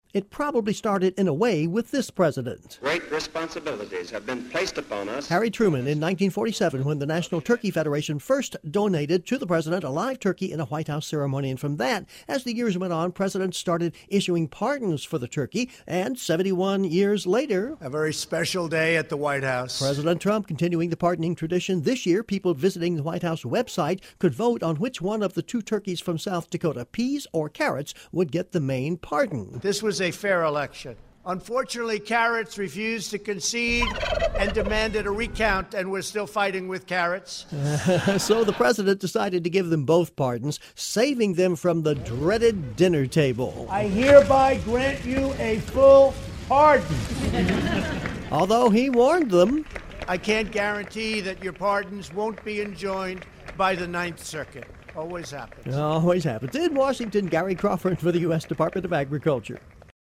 It probably started in a way with this president. Great responsibilities have been placed upon us. Harry Truman in 1947, when the National Turkey Federation first donated to the president a live turkey in a White House ceremony. And from that, as the years went on, presidents started issuing pardons for the turkey. And 71 years later, a very special day at the White House. President Trump continuing the pardoning tradition. This year, people visiting the White House website could vote on which one of the two turkeys from South Dakota, peas or carrots, would get the main pardon. This was a fair election. Unfortunately, Carrots refused to concede and demanded a recount, and we're still fighting with Carrots. So the president decided to give them both pardons, saving them from the dreaded dinner table. I hereby grant you a full pardon. Although he warned them. I can't guarantee that your pardons won't be enjoined by the Ninth Circuit. Always happens. Always happens. In Washington, Gary Crawford for the U.S. Department of Agriculture.